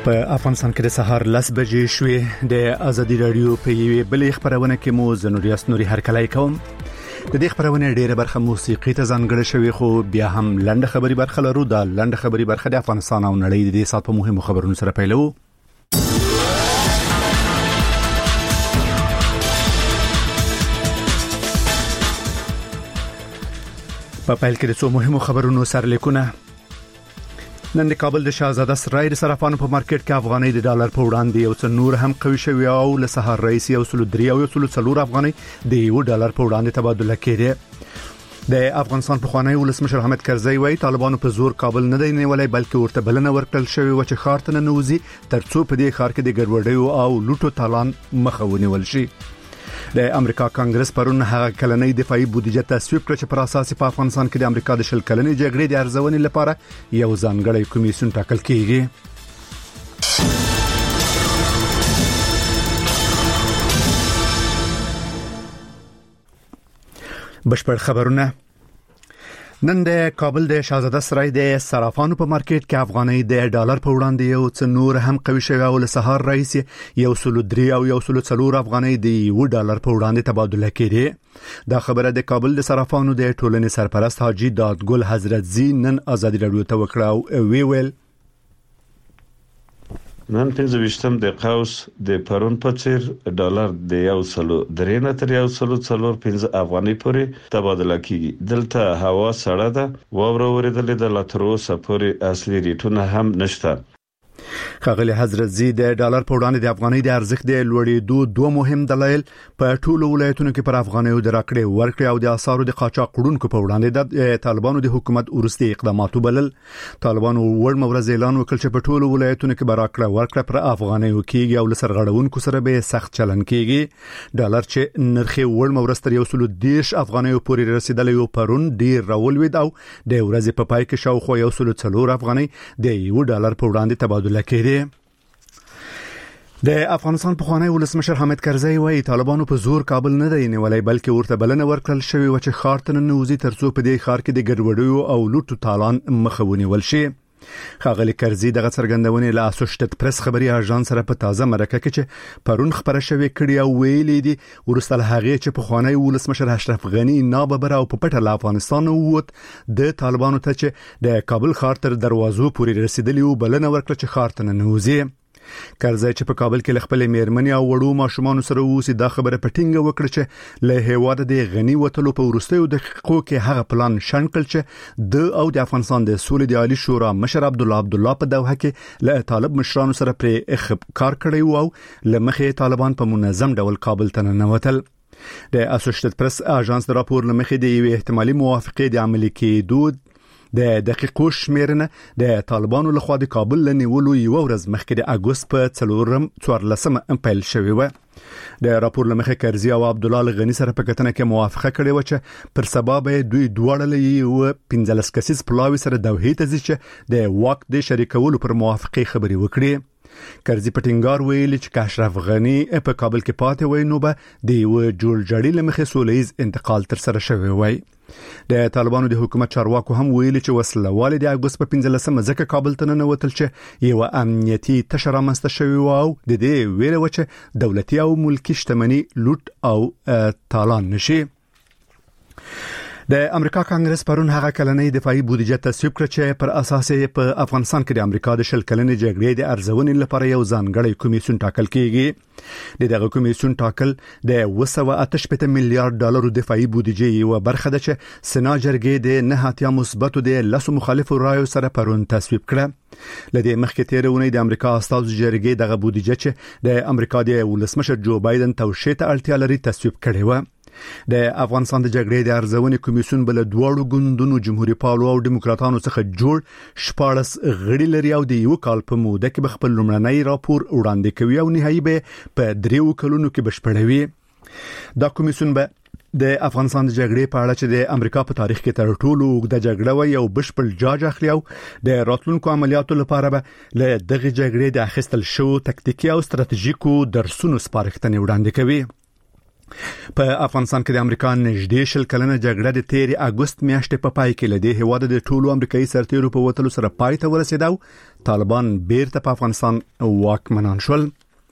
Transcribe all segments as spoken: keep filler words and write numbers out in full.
په افغانستان کې د سهار لس بجې شوې. د ازادي رادیو په یوې بلې خبرونه کې مو زنوریاس نوري هرکلای کوم. د دې خبرونه ډیره برخه موسیقي ته ځانګړې شوې، خو بیا هم لنډه خبري برخه لرو. دا لنډه خبري برخه د افغانستان او نړۍ د دې سات په مهمو خبرونو سره پیلو. په پیل کې د څو مهمو خبرونو سرلیکونه. نن د کابل د شاهزاده سرای د صرافانو په مارکیټ کې افغانۍ د ډالر په وړاندې یو څه نور هم قوي شوی او له سهار رئیس یو سل درې او یو سل څلور افغانۍ د یو ډالر په وړاندې تبادله کېده. د افغانستان په خوانی ولسمشر حامد کرزی وایي طالبانو په زور کابل نه دی نیولای، بلکې ورته بلنه ورکړل شوی و چې ښار ته ننوځي ترڅو په دې ښار کې د ګډوډۍ او لوټو تالان مخه ونیول شي. د امریکا کانګرس پرون هغه کلنۍ دفاعي بودیجه تصویب کړ چې پر اساس په افغانستان کې د امریکا د شل کلنې جګړې د ارزونې لپاره یو ځانګړی کمیسیون ټاکل کیږي. بشپړ خبرونه. نن د کابل د شاهزاده سرای د صرافانو په مارکیټ کې افغانۍ د ډالر په وړاندې یو څه نور هم قوي شوی او له سهار رئیس یو سل درې او یو سل څلور افغانۍ د یو ډالر په وړاندې تبادله کړي. دا خبره د کابل د صرافانو د ټولنې سرپرست حاجی دادګل حضرت زی نن ازادي رادیو ته وکړه او وی ویل نن پنځه ویشتم د قوس د پرون په څیر ډالر د یو سل درې نه تر یو سل څلور پنځه افغانۍ پورې تبادله کیږي. دلته هوا سړه ده، واوره ورېدلې ده، لا تر اوسه پورې اصلي ریټونه هم نشته. خاغلی حضرت زی د ډالر په وړاندې د افغانۍ د ارزښت د لوړېدو دوه مهم دلایل په ټولو ولایتونو کې پر افغانۍ د راکړې ورکړې او د اسعارو د قاچاق وړونکو په وړاندې د طالبانو د حکومت ورستي اقداماتو بلل. طالبانو ور مورز اعلان وکړ چې په ټولو ولایتونو کې راکړه ورکړه پر افغانۍ وکیږي او لسرغړونکو سره به سخت چلن کیږي. ډالر چې نرخ ور مورز تر یو سل دیش افغانۍ پورې رسیدلی او پرون ډیر راولوید او د ورځې په پای کې شاوخوا یو سل څلور افغانۍ د یو ډالر په وړاندې تبادله کېده. د افغانستان په خوانی ولسمشر حامد کرزی وایي طالبانو په زور کابل نه دی نیولای، بلکې ورته بلنه ورکړل شوی و چې ښار ته ننوځي ترڅو په دې ښار کې د ګډوډۍ او لوټو تالان مخه ونیول شي. خاغلی کرزی دغه څرګندونې له اسوشیټډ پریس خبري اژانس سره په تازه مرکه کې چې پرون خبره شوې کړي او ویلي دي ورسته له هغې چې په خوانی ولسمشر اشرف غنی ناببره او په پټه له افغانستان ووت د طالبانو ته چې د کابل ښار تر دروازو پورې رسیدلی او بلنه ورکړه چې ښار ته ننوځي. کرزی چې په کابل کې خپل میرمنې او وړو ماشومان سره اوسې دا خبره پټینګه وکړه چې له هیواد د غنی وټلو په ورستیو دقیقو کې هغه پلان شن کړ چې د او د افغانستان د سولې د عالی شورا مشر عبد الله عبد الله په دوحه کې له طالب مشرانو سره پر کار کړی او لمخې طالبان په منظم ډول کابل ته ننوتل. د اسوشیټډ پریس اژانس د راپور لمخې د یو احتمالي موافقې د عملي کېدو د دقیقو شمیرنه د طالبانو لخوا د کابل لنیولو یو ورځ مخکې د اگست په څلورم څوارلسمه پیل شوی و. د راپور لمخې کرزی او عبد الله غنی سره په کتنه کې موافقه کړې و چې پر سبا به دوی دواړه له پنځلس کسیز پلاوی سره دوحې ته ځي چې د واک د شریکولو پر موافقه خبري وکړي. کرزی پټینګار ویل چې اشرف غنی په کابل کې پاتې وای نو به د یو جوړ جړی لمخې سولېز انتقال تر سره شوی وای. د طالبانو د حکومت چارواکو هم ویل چې وسله والي د اگست په پنځلسمه ځکه کابل ته ننوتل چې یو امنیتي تشه رامنځته شوی و او د دې ویل و چې دولتي او ملکی شتمنۍ لوټ او تالان نشي. د امریکا کانګرس پرون هغه کلنۍ دفاعي بودیجه تصویب کړ چې پر اساس یې په افغانستان کې د امریکا د شل کلنې جګړې د ارزونې لپاره یو ځانګړی کمیسیون ټاکل کیږي. دغه کمیسیون ټاکل د یو سل اته شپږ میلیارډ ډالر دفاعي بودیجه یو برخه ده چې سنا جرګې د نه هاتیا مثبتو د لاسو مخالفو رایو سره پرون تصویب کړه. لدې مخکې تیرونه د امریکا استازو جرګې دغه بودیجه چې د امریکا د ولسمشر جو بایدن توشیح ته اړتیا لري تصویب کړې و. د افغانستان د جګړې د ارزونې کمیسیون بل دواړو ګوندونو جمهوریت پالو او دیموکراتانو څخه جوړ شپاړس غړي لري او د یو کال په موده کې خپل لومړنی راپور وړاندې کوي او نهایي به په دریو کلونو کې بشپړوي. دا کمیسیون به د افغانستان د جګړې په اړه چې د امریکا په تاریخ کې تر ټولو اوږده جګړه وي او بشپړ جاج اخلي او د راتلونکو عملیاتو لپاره به له دغه جګړې د اخیستل شو تکتیکي او ستراتیژیکو درسونو سپارښتنې وړاندې کوي. په افغانستان کې د امریکا نږدې شل کلنه جګړه د تیرې اگست میاشتې په پای کې لدې هواد د ټولو امریکایي سرتیرو په وټلو سره پای ته ورسېده او طالبان بیرته په افغانستان واکمنان شول.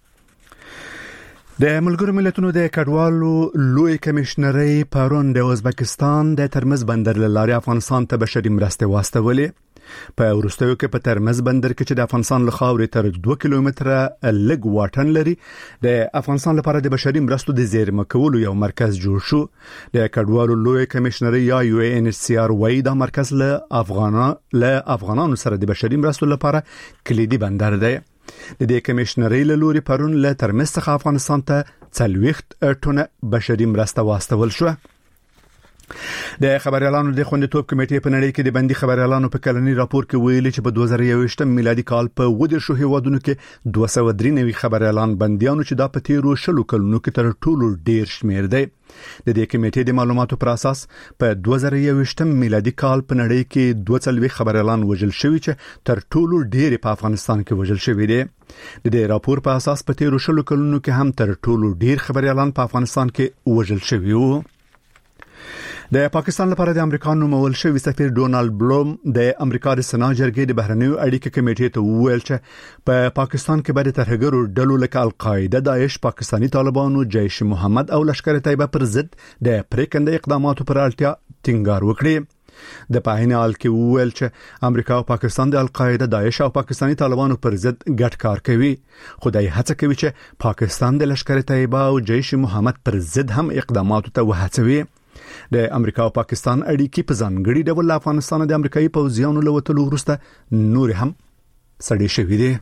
د ملګرو ملتونو د کډوالو لوی کمشنري پرون د ازبکستان د ترمز بندر لاري افغانستان ته بشري مرسته واستولې. په ورستیو کې په ترمز بندر کې چې د افغانستان له خاورې تر دوه کیلومتره لږ واټن لري د افغانستان لپاره د بشري مرستو د زیرمه کولو یو مرکز جوړ شو. د کډوالو لوی کمشنري یا یو ان ایچ سی آر وايي دا مرکز له افغانانو له افغانانو سره د بشري مرستو لپاره کلیدي بندر دی. د دې کمشنري له لوري پرون له ترمز څخه افغانستان ته څلوېښت ټنه بشري مرسته واستول شو. د خبريالانو د خوندیتوب کمیټې په نړۍ کې د بندي خبريالانو په کلنی راپور کې ویلي چې په دوه زره یوویشت میلادي کال په ودر شو هیوادونو کې دوه سوه درې نوي خبريالان بنديانو چې دا په تیرو شلو کلونو کې تر ټولو ډیر شمیر دی. د دې کمیټې د معلوماتو پر اساس په دوه زره یوویشت میلادي کال په نړۍ کې دوه څلوېښت خبريالان وژل شوي چې تر ټولو ډیر په افغانستان کې وژل شوي دي. د دې راپور په اساس په تیرو شلو کلونو کې هم تر ټولو ډیر خبريالان په افغانستان کې وژل شوي وو. د پاکستان لپاره د امریکا نومول شوی سفیر ډونالد بلوم د امریکا د سنا جرګې د بهرنیو اړیکو کمیټې ته وویل چې په پا پاکستان کې باید ترهګرو ډلو لکه القاعده، داعش، پاکستانی طالبانو، جیش محمد او لشکر طیبه پر ضد د پریکنده اقداماتو پر اړتیا ټینګار وکړي. د پاهینه حال کې وویل چې امریکا او پاکستان د القاعده، داعش او پاکستانی طالبانو پر ضد ګډ کار کوي. خدای هڅه کوي چې پاکستان د لشکر طیبه او جیش محمد پر ضد هم اقداماتو ته وهڅوي. د امریکا او پاکستان اړیکې په ځانګړي ډول افغانستان د امریکایي پوځیانو له وټلو وروسته نور هم سړې شوې دي.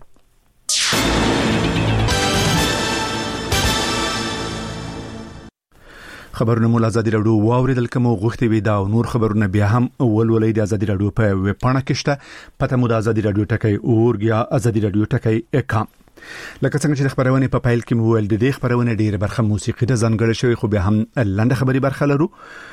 خبرونه مول ازادي راډیو واوریدل کوم غوښتي وي دا نور خبرونه بیا هم ولولې د ازادي راډیو په ویب پاڼه کې شته. پته مو د ازادي راډیو ټکی اورګیا ازادي راډیو ټکی اکا. لکه څنګه چې د خبرونه په پایل کې مویل د دې خبرونه ډیره برخه موسیقي د ځانګړې شوی، خو به هم لنډه خبري برخه لرو.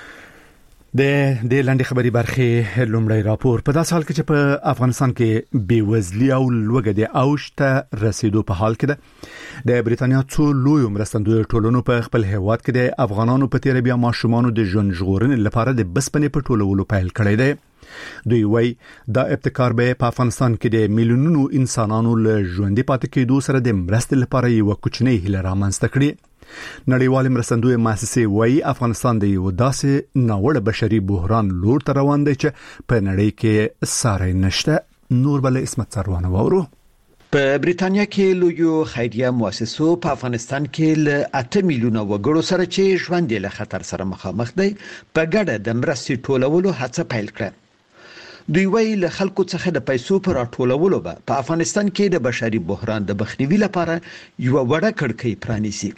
د د لنډه خبري برخه لومړی راپور په داسې حال کې چې په افغانستان کې بیوزلي او لوږه د اوج ته رسیدو په حال کې ده. د بریتانیا څو لوی مرستندوی ټولنو په خپل هیواد کې د افغانانو په تیر بیا ماشومانو د ژوند ژغورنې لپاره د بسپنې په ټولولو پیل کړی دی. دوی وایي دا ابتکار به په افغانستان کې د میلیونونو انسانانو له ژوندۍ پاتې کېدو سره د مرستې لپاره یو کوچنی هیله رامنځته کړي. نړیوال مرستندوی مؤسسې وایي افغانستان د یو داسې ناوړه بشري بحران لور ته روان دی چې په نړۍ کې ساری نشته. نور بل اسمت سروانه وورو. په بریتانیا کې لویو خیریه مؤسسو په افغانستان کې له اته میلیونه وګړو سره چې ژوند له خطر سره مخامخ دي په ګډه د مرستې ټولولو هڅه پیل کړه. دوی ویل له خلکو څخه د پیسو پر راټولولو به په افغانستان کې د بشري بحران د مخنیوي لپاره یو وړه کړکۍ پرانیسي.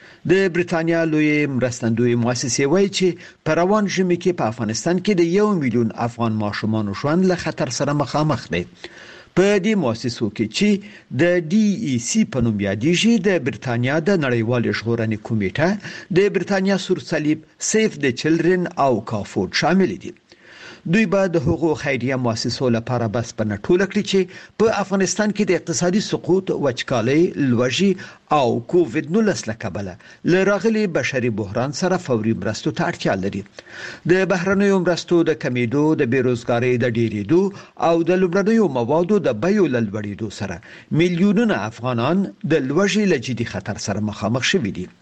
د بریتانیا لوی مرستندوی مؤسسې وایي چې په روان ژمي کې په افغانستان کې د یو میلیون افغان ماشومان ژوند له خطر سره مخامخ دي. په دې مؤسسو کې چې د ډي ای سی په نوم یادېږي، د بریتانیا د نړیوال ژغورنې کمیټه، د بریتانیا سور صلیب، سیف د چلډرن او کافورد شامل دي. دوی به د حقوق خیریه مؤسسو لپاره بس په نټول کړی چې په افغانستان کې د اقتصادي سقوط، وچکالۍ، لوږې او کووډ نولس لکبله لراغلي بشري بحران سره فوري مرستو ته اړتیا لري. د بهرنیو مرستو د کمیدو، د بیروزګارۍ د ډیریدو او د لومړنیو موادو د بیو لوړېدو سره میلیونونه افغانان د لوږې له جدي خطر سره مخامخ شوي دي.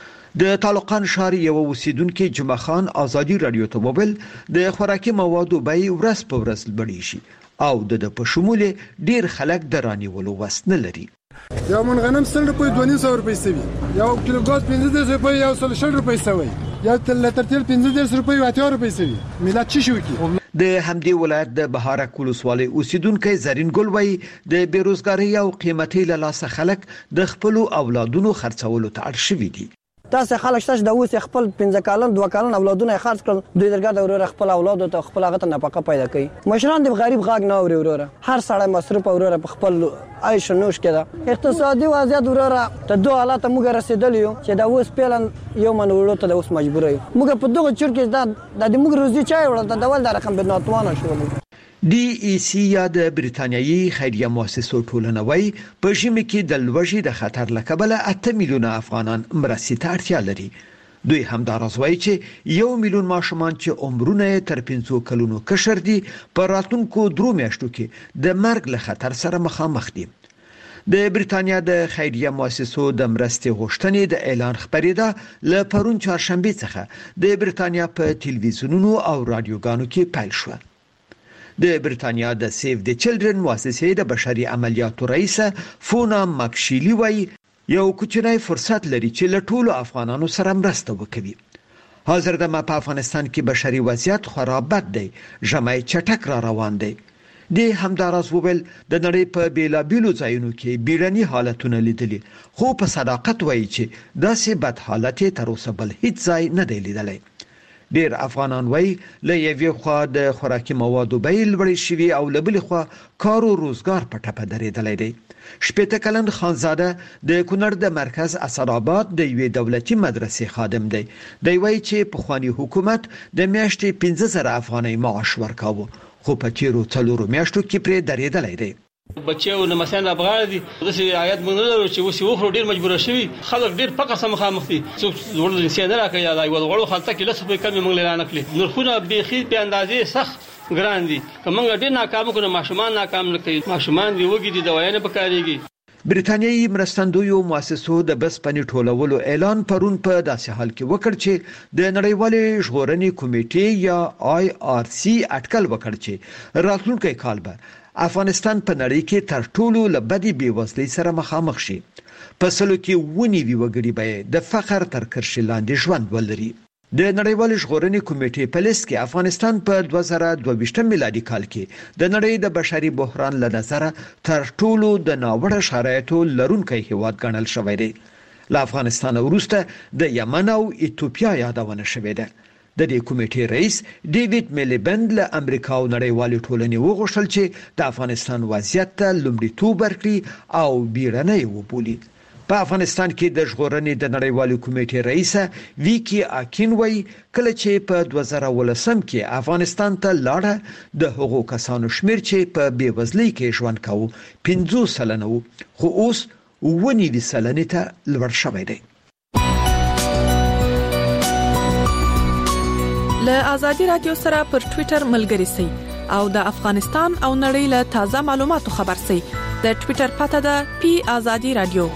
د طالقان ښار یو اوسیدونکو جمعه خان ازادي رادیو ته وویل د خوراکي موادو بیې ورځ په ورځ لوړې شي او د په شمول ډیر خلک د رانیولو وس نه لري. یو من غنم سل روپۍ دوه سوه روپۍ سوي، یو کیلو ګاز پنځه دېرش روپۍ، یو سل شل روپۍ سوي، یو لتر تیل پنځه دېرش روپۍ او اتیا روپۍ سوي. ملت څه شو کی؟ د همدې ولایت د بهارک ولسوالۍ اوسیدونکو زرین ګل وایي د بیروزګارۍ او قیمتي له لاسه خلک د خپل اولادونو خرڅولو ته اړ شوي دي. تاسو خلک شته د اوس خپل پنځه کالن دوه کالن اولادونه خرڅ کړل، دوی درګه د ورور خپل اولاد ته خپل هغه ته نفقه پیدا کوي. مشران د غریب غاګ نه اوري، ورور هر سړی مصرف اورور په خپل عيش نوش کړه. اقتصادي وضعیت ورور ته دوه حالات موږ رسیدلی یو چې د اوس پیلن یو من ورور ته د اوس مجبور یو. موږ په دغه چور کې د د موږ روزي چای وړل د ډول د رقم بناتوانه شول. ډي ای سی یا د بریتانیایي خیریه مؤسسو ټولنه وایي په ژمي کې د لوږې د خطر له کبله اته میلیونه افغانان مرستې ته اړتیا لري. دوی همداراز وایي چې یو میلیون ماشومان چې عمرونه تر پنځو کلونو کشر دي په راتلونکو درو میاشتو کې د مرګ له خطر سره مخامخ دي. د بریتانیا د خیریه مؤسسو د مرستې غوښتنې د اعلان خبرېده له پرون چهارشنبه څخه د بریتانیا په تلویزیونونو او رادیوګانو کې پیل شو. د بریتانیا د سیف د چلډرن مؤسسې د بشري عملیاتو رئیسه فونا ماکشیلی وایي یو کوچنی فرصت لري چې له ټولو افغانانو سره مرسته وکړي. حاضر دمه په افغانستان کې بشري وضعیت خورا بد دی، ژمی چټک را روان دی. د همداراز وویل د نړۍ په بیلابیلو ځایونو کې بیړني حالتونه لیدلي، خو په صداقت وایي چې داسې بد حالت تر اوسه بل هیڅ ځای نه دی لیدلی. ډیر افغانان وایي له یوې خوا د خوراکي موادو بیې لوړې شوي او له بلې خوا کار او روزګار په ټپه درېدلی دی. شپېته کلن خانزاده د کونړ د مرکز اسداباد د یوې دولتي مدرسې خادم دی. دی وایي چې پخواني حکومت د میاشتې پنځه زره افغانۍ معاش ورکاوه، خو په تیرو څلورو میاشتو کې پرې درېدلی دی. بچیو نه مسان افغان دي داسې آیات موږ نه لرو چې اوس یو خو ډیر مجبور شوي خلک ډیر پکه سم مخامخ دي څو ورته انسان راکړي یا دا یو غړو خلک کې لسه په کمی موږ لرانه کړی نرخونه بيخي په اندازې سخت ګران دي کومه ډیر ناکام کړو ماشومان ناکام نه کوي ماشومان دی وګي دي دوايانه پکاريږي. بریتانیایی مرستندویو مؤسسو د بسپنې ټولولو اعلان پرون په داسې حال کې وکړ چې د نړیوالې ژغورنې کمیټې یا آی آر سی اټکل وکړ چې راتلونکي کال به افغانستان په نړۍ کې تر ټولو لبدي بیوزلۍ سره مخامخ شي. په سلو کې ونیوي وګړي به د فقر تر کرښې لاندې ژوند ولري. د نړیوال ژغورنې کمیټې په لیست کې افغانستان په دوه زره دوه میلادي کال کې د نړۍ د بشري بحران له نظره تر ټولو د ناوړه شرایطو لرونکی هیواد ګڼل شوی دی. له افغانستان وروسته د یمن او ایتوپیا یادونه شوې ده. د دې کمیټې رئیس ډیوډ میلیبند له امریکا او نړیوالې ټولنې وغوښتل چې د افغانستان وضعیت ته لومړیتوب ورکړي او بیړنی وبولي. په افغانستان کې د ژغورنې د نړیوالې کمیټې رئیسه ویکی آکین وایي کله چې په دوه زره ولسم کې افغانستان ته لاړه د هغو کسانو شمیر چې په بیوزلۍ کې ژوند کاوه پنځوس سلنه وو، خو اوس اووه نوي سلنې ته لوړ شوی دی. له آزادي رادیو سره پر ټوئیټر ملګري سئ او د افغانستان او نړۍ له تازه معلوماتو خبر سئ. د ټوئیټر پته ده پی آزادي رادیو.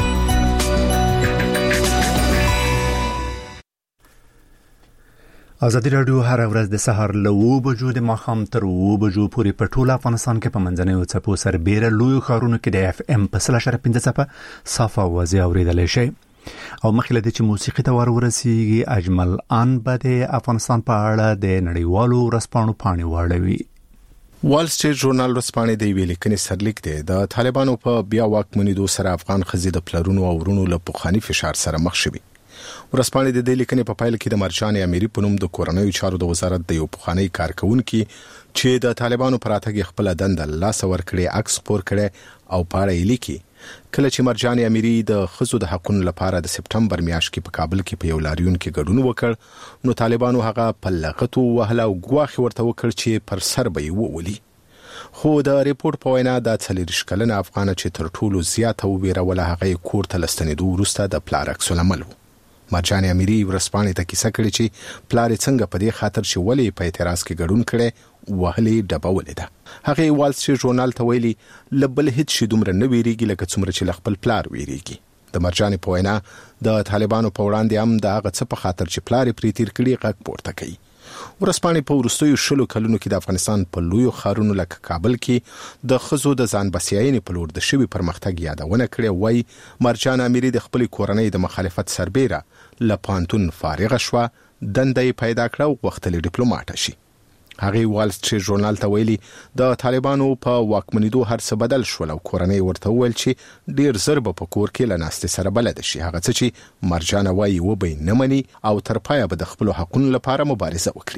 آزادي رادیو هر ورځ د سهار له اوه بجو د ماښام تر اوه بجو پورې په ټول افغانستان کې په منځنیو څپو سربېره لویو ښارونو کې د اف ام په سل اشاریه پنځه څپه صافه اوازې اورېدلی شي. او مخکې له دې چې موسیقي ته ور ورسیږي اجمل ان به د افغانستان په اړه د نړیوالو ورځپاڼو پاڼې واړوي. وال سټریټ ژورنال ورځپاڼې د ویلي کني سرلیک دی د طالبانو په بیا واکمنېدو سره افغان خزې د پلرونو او ورونو له پخواني فشار سره مخ شوي. ورځپاڼې د دې لیکنې په پایله کې د مرجان امیری په نوم د کورنیو چارو د وزارت د یو پخوانی کارکونکو چې د طالبانو پر اتګ خپل دند لاس ور کړی عکس خپور کړي او پاړې لیکي کله چې مرجان امیری د خزو د حقونو لپاره د سپټمبر میاشت کې په کابل کې په یو لاریون کې ګډون وکړ نو طالبانو هغه په لغتو وهله او ګواخي ورته وکړ چې پر سر به یې وولي. خو د ریپورت په وینا د څلوریش کلن افغان چې تر ټولو زیاته ویروله هغه کور ته لستنېدو وروسته د پلار عکس العمل. مرجان امیری ورځپاڼې ته کیسه کړې چې پلار څنګه په دې خاطر چې ولې په اعتراض کې ګډون کړي وهلې ډبولې ده. هغه وال سټریټ ژورنال ته ویلي لبل هیڅ شي دومره نه ویریږي لکه څومره چې خپل پلار ویریږي. د مرجان په وینا د طالبانو په وړاندې هم د هغه څه په خاطر چې پلار پرې تیر کړي غږ پورته کوي. ورځپاڼې په وروستیو شلو کلونو کې د افغانستان په لویو ښارونو لکه کابل کې د خزو د ځان بسیاینې په لور د شوي پرمختګ یادونه کړې. وای مرجان امیری د خپل کورنۍ د مخالفت سربېره له پانتون فارغ شوه، دنده یې پیدا کړه او غوښتلې ډیپلوماټ شي. هغه وال سټریټ ژورنال ته ویلي د طالبانو په واکمنېدو هر څه بدل شول او کورنۍ ورته وویل چې ډیر زر به په کور کې له ناستې سره بلد شي. هغه څه چې مرجان وایي وبې نه مني او تر پایه به د خپل حقوقو لپاره مبارزه وکړي.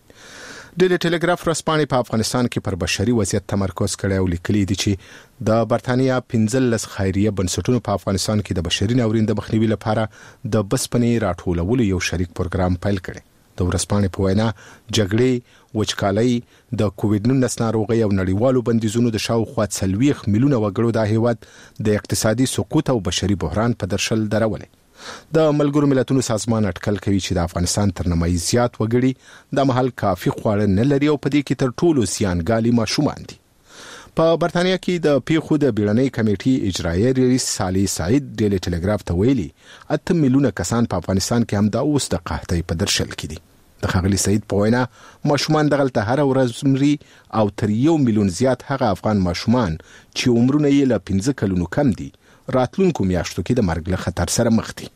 ډیلی ټیلیګراف ورځپاڼې په افغانستان کې پر بشري وضعیت تمرکز کړی او لیکلي دي چې د برتانیا پنځلس خیریه بنسټونو په افغانستان کې د بشري ناورین د مخنیوي لپاره د بسپنې راټولولو یو شریک پروګرام پیل کړی. د ورځپاڼې په وینا جګړې، وچکالۍ، د کووډ نولس ناروغۍ او نړیوالو بندیزونو د شاوخوا څلوېښت میلیونه وګړو د هیواد د اقتصادي سقوط او بشري بحران په درشل درولې. د ملګرو ملتونو سازمان اټکل کوي چې د افغانستان تر نیمایي زیات وګړي د محل کافي خواړه نه لري او په دې کې تر ټولو زیانګالي ماشومان دي. په برتانیا کې د پیښو د بیړنۍ کمیټې اجرایي رئیس صالح سعید ډیلی ټلګراف ته ویلي اته میلیونه کسان په افغانستان کې هم د اوس د قحطۍ په درشل کې دي. د ښاغلي سعید په وینا ماشومان دغلته هر ورځ مري او تر یو میلیون زیات هغه افغان ماشومان چې عمرونه یې له پنځه کلونو کم دي راتلونکو میاشتو کې د مرګ له خطر سره مخ دي.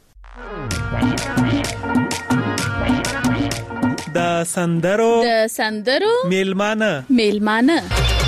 د سندرو د سندرو میلمانه میلمانه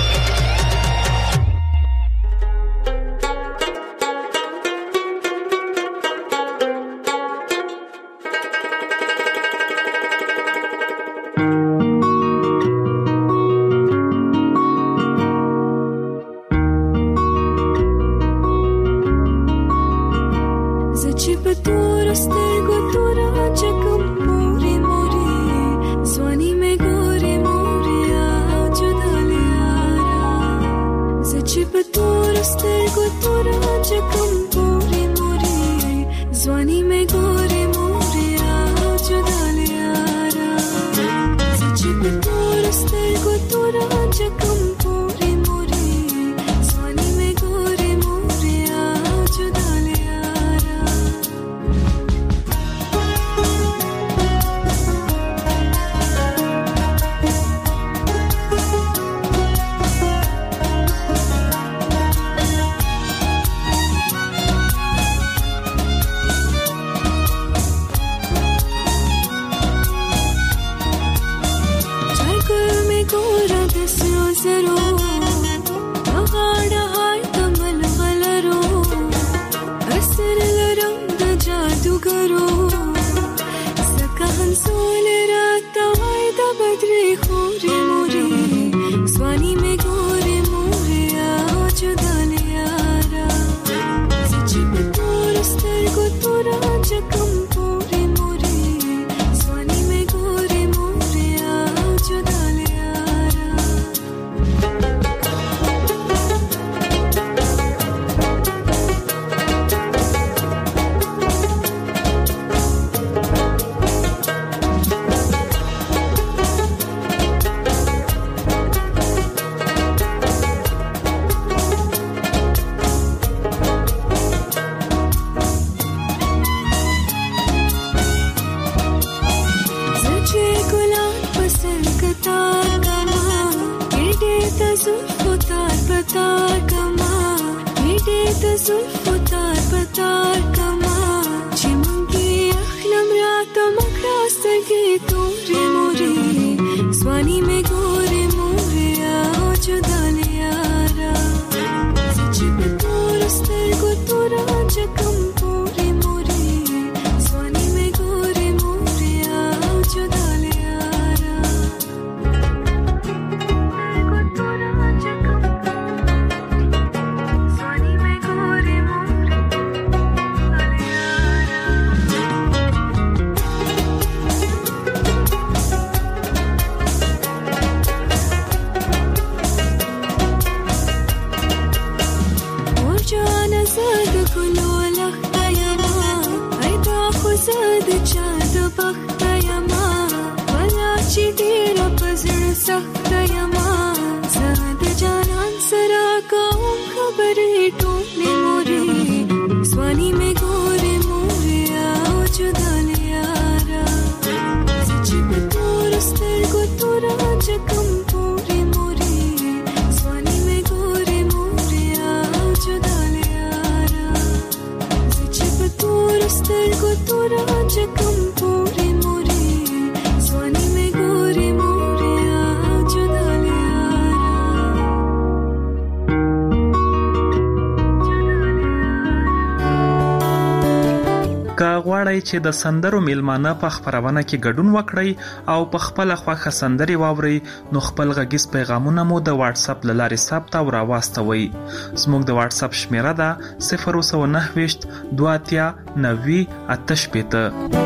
غواړئ چې د سندرو میلمانه په خبرونه کې ګډون وکړئ او په خپل خوښه سندري واورئ نو خپل غږیز پیغامونه مو د واتس اپ لارې ثبت او راوستوئ. زموږ د واتس اپ شمیره ده صفر نه نه دوه اتیا نوي اته شپږ.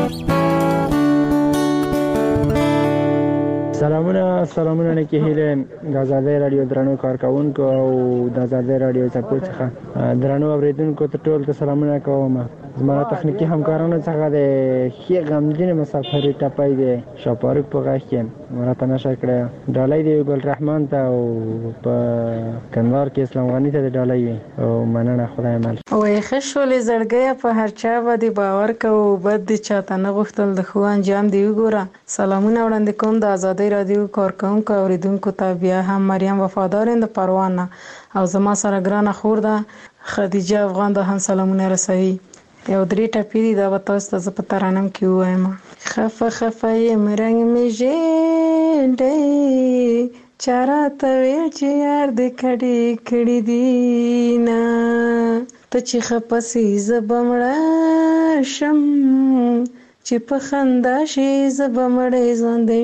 سلامونه سلامونه نه کې هله د آزادۍ رادیو درنو کارکونکو او د آزادۍ رادیو چپو څخه درنو اوریدونکو ته ټول ته سلامونه کوم. زما تخنیکی همکارانو څخه د ښې غمجنې مسافرۍ ټپی دی شاپاروک په غږ کې مراته نشه کړی ډالۍ دی ګل رحمان ته او په کندهار کې اسلام غني ته د ډالۍ وي او مننه خدای مل وای ښه شولې زړګیه په هر چا باندې باور کوو بد دي چاته نه غوښتل د ښو انجام دی وګوره سلامونه وړاندې کوم د ازادۍ رادیو کارکوونکو اوریدونکو ته بیا هم مریم وفادار د پروانه او زما سره ګرانه خور ده خدیجه افغان ده هم سلامونه رسوي یو درې ټپې دي دا به تاسو ته زه په ترانم کې ووایم خفه خفه یم رنګ مې ژیړی چا راته ویل چې یار دې کډې کړي دي نه ته چې خفه سې زه به مړه شم چې په خندا شي زه به مړی ژوندی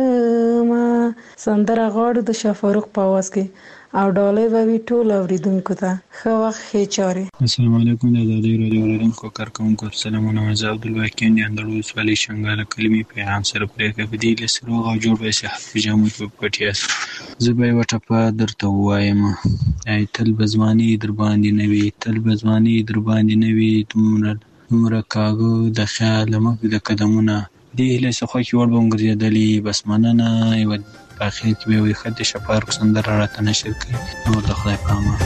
شمه سندره غواړو د شاهفاروق په اواز کې او ډالۍ به وي ټول اوریدونکو ته ښه وخت ښې چارې السلام علیکم د ازادۍ راډیو اوریدونکو کارکوونکو سلامونه زه عبدالواکین د اندړ ولسوالۍ شنګاله کلمې پیغام سره پرېږده په دې هیله چې روغ او جوړ به یې حافظ جامود په پټ یاست زه به یوه ټپه درته ووایم ای تل به ځواني در باندې نه وي تل به ځواني در باندې نه وي دومره دومره کاږه د خیاله مخ د قدمونه دې هیله چې خوښې وړ به وګرځېدلي بس مننه یوه په اخر کې به وي خط شاهفاروق سندره راته نشر کړي نور د خدای په امان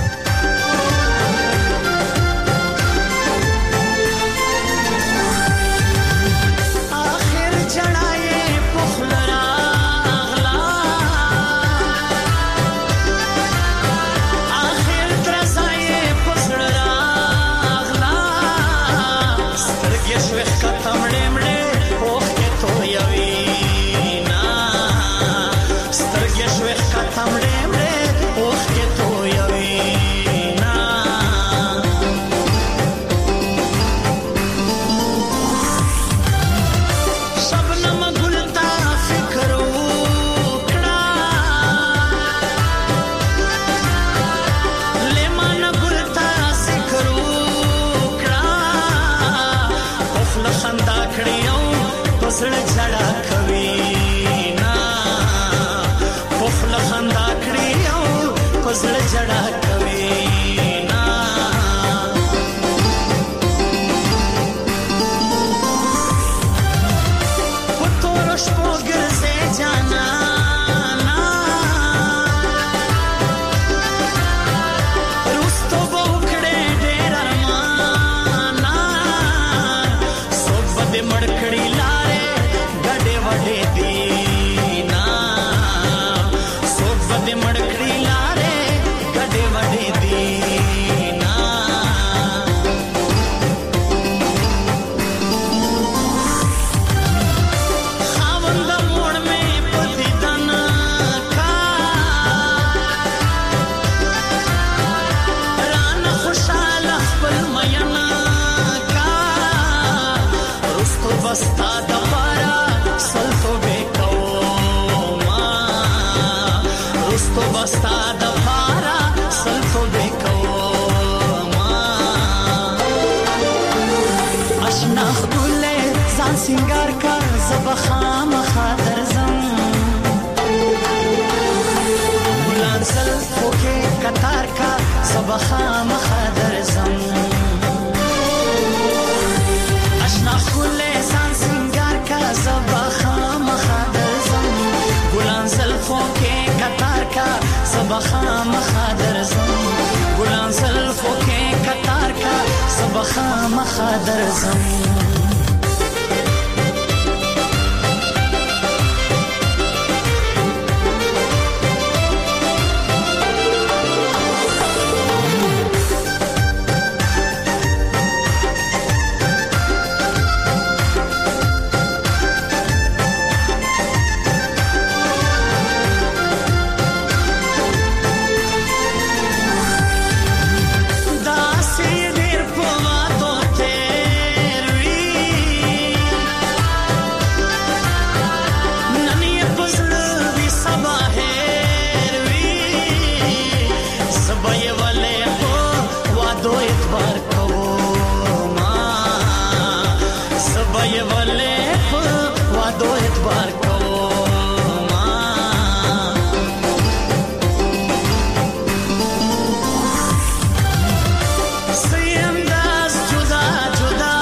Juda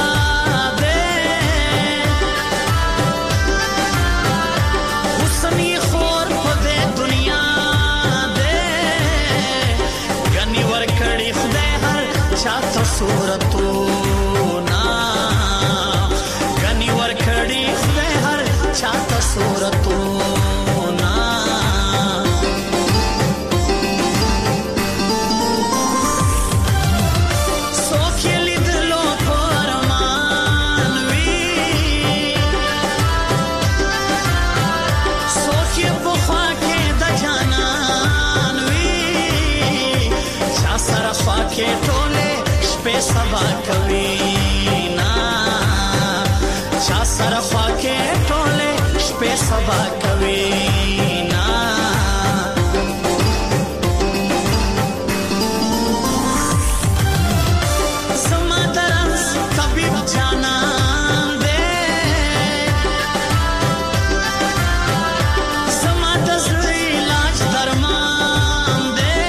صورتونه غني ور کړي خدای هر چاته صورتونه سوکلی دلو پرمان وی سوکی بخوا کې د جانان وی چا سره خوا کې ټوله شپه سبا کوي نا چا سره خوا کې ټوله شپه سبا کوي نا سما درس طبيب جانان دے سما دزوی علاج درمان دے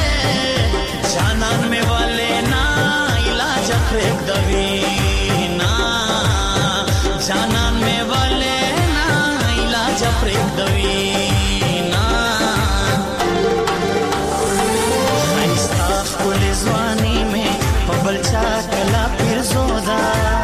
جانان میں والے نا علاج پھیک دوی نا جانان میں والے نا علاج پھیک دوی نا خیستا کل زوانی میں پبل چاکلا پیر زودا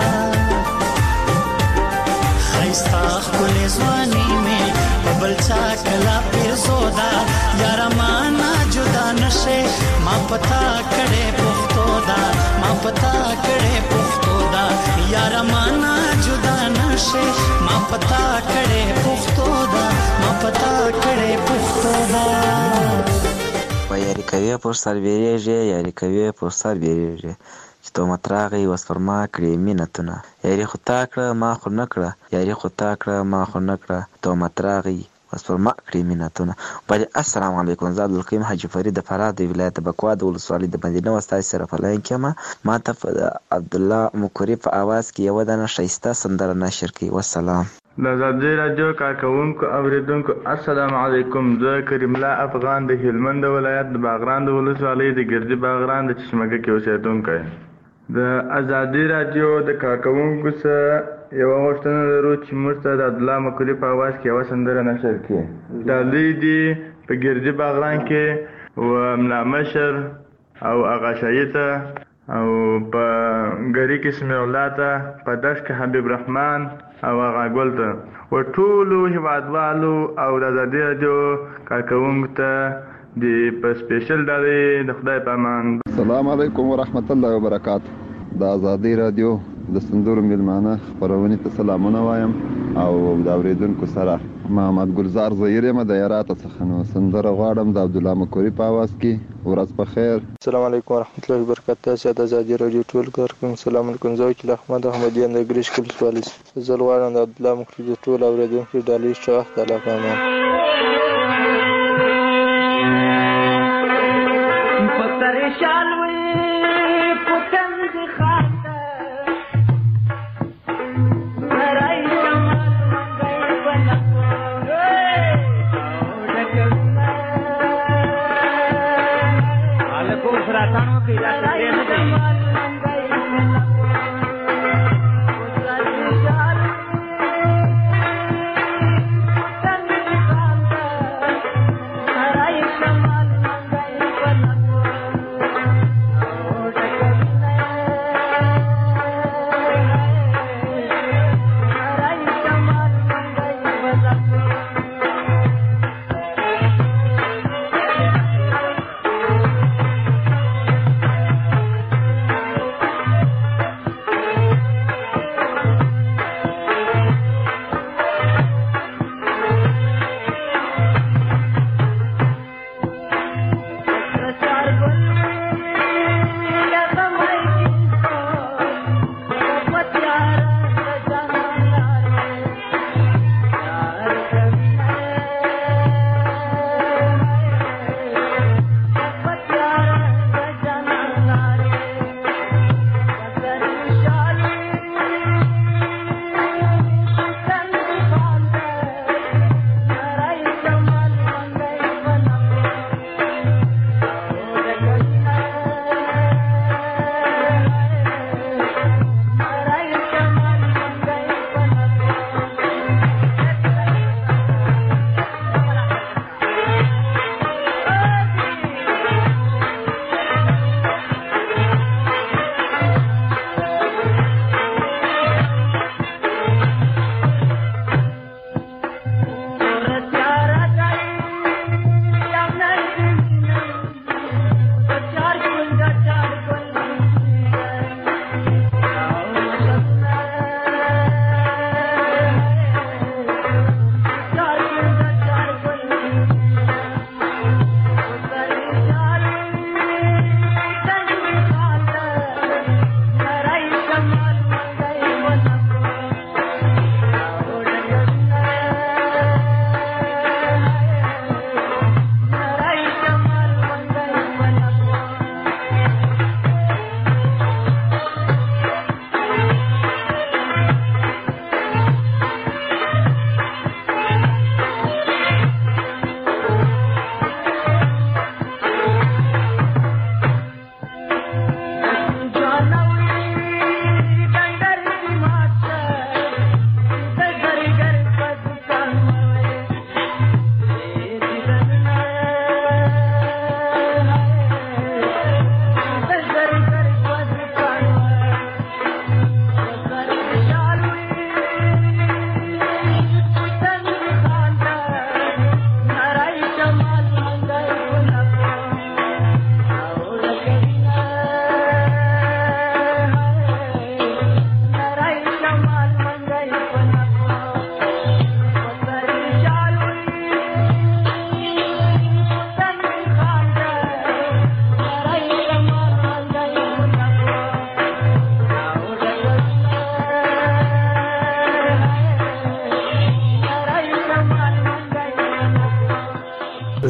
خیستا کل زوانی میں پبل چاکلا پیر زودا یارا مانا جدا نشے ما پتا کڑے پختو دا ما پتا کڑے پختو دا یارا مانا جدا نشے ما پتا کڑے پختو دا ما پتا کڑے پختو دا و یاری کوي پر سر بیریږي یاری کوي پر سر بیریږي چې تو متراغي وسفرما کړې مینتونه یاری خو تا کړه ما خو نه کړه یاری خو تا کړه ما خو نه کړه تو متراغي وسفرما کړې مینتونه بل السلام علیکم زاد القیم حاجی فرید فراد ولایت بکوا د ولسوالۍ د مدینه وستای سره فلاین کما ما ته عبد الله مکری په आवाज کې یو دنه شایسته سندره نشر کی والسلام د ازادي رادیو کارکونکو اوریدونکو السلام علیکم زه کریم الله افغان د هلمند ولایت د باغران د ولسوالۍ د ګردی باغران د چشمګه کې اوسېدونکی د ازادي رادیو د کارکونکو سره یو غوښتنه لرو چې موږ ته د عبد الله مکری په आवाज کې یو سندره نشر کړي د لیدي په ګردی باغران کې و ملامشر او اغا شایته او په ګری کې اسم الله ته په داش کې حبیب رحمان او هغه ګولته و ټولو هیوادوالو او د ازادي رادیو کارکونکو ته د په سپیشل ډالې د خدای په امان السلام علیکم ورحمت الله وبرکاته د ازادي رادیو د سندرو میلمانه خبرونه ته سلامونه وایم او د اوریدونکو سره محمد ګلزار زهیر یم د یارات څخه نو سندره غواړم د عبد الله مکری په आवाज کې ورځ په خیر السلام علیکم ورحمت الله وبرکاته ساده ازادي رادیو ټول کارکون سلام علیکم زه وکیل احمد احمدیان د ګریش کل سوالس زه غواړم د عبد الله مکری د ټول اوریدونکو ډالې شوخ د لپاره شالوي پتن دي خاطه راي شمال منګي بنا ډکنا الکو سراتانو کې راځي نه دي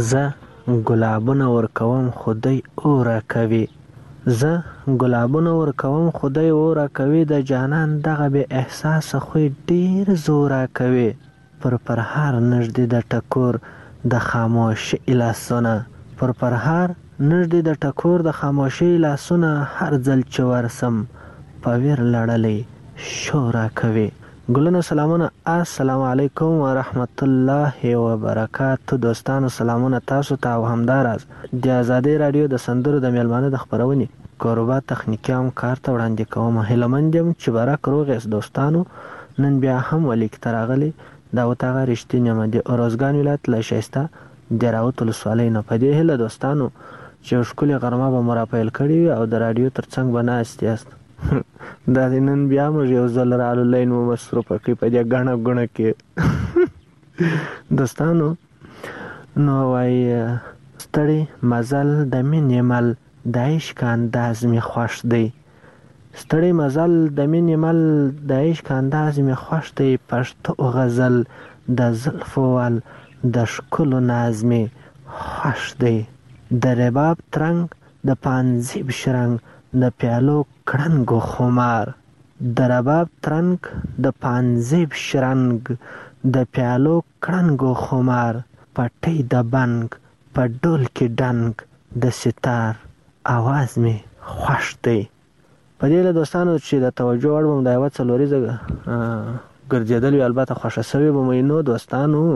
زه ګلابونه ورکوم خدای اورا کوي، زه ګلابونه ورکوم خدای اورا کوي، د جانان دغه بې احساسه خوی ډیر زورا کوي. پر پرهار نږدې د ټکور د خاموشي لاسونه، پر پرهار نږدې د ټکور د خاموشي لاسونه، هر ځل چې ورسم په ویر لړلې شورا کوي. ګلونه سلامونه، السلام علیکم ورحمت الله وبرکاتو. دوستانو سلامونه تاسو ته او همداراز د آزادۍ رادیو د سندرو د میلمانه د خپرونې کوربه تخنیکي هم کار ته وړاندې کوم. هیله مند یم چې برک روغ یاست دوستانو. نن بیا هم ولیک ته راغلی دا وتاغه رښتینې یم د اروزګان ولایت له ښایسته د راوت ولسوالۍ نه. په دې هیله دوستانو چې ښکلې غرمه به مو راپیل کړې وي او د راډیو تر څنګ به ناست یاست. دا د نن بیا موږ یو ځل رالو لین مو مصروفه کړي په دې ګڼه ګڼه کې. دوستانو نو وایي ستړی مزل د مینې مل د عشق انداز مې خوښ دی، ستړی مزل د مینې مل د عشق انداز مې خوښ دی، پښتو غزل د زلفو ول د ښکلو ناز مې خوښ دی، د رباب ترنګ د پانزیب شرنګ د پیالو کړنګو خمار، د رباب ترنګ د پانزیب شرنګ د پیالو کړنګو خمار، پټۍ د بنګ په ډول کې ډنګ د ستار आवाज می خوښ دی. په دې له دوستانو چې د توجه وړ بم د یوه څلوریزه ګرځېدل وي البته خوښه سوې به مې نو دوستانو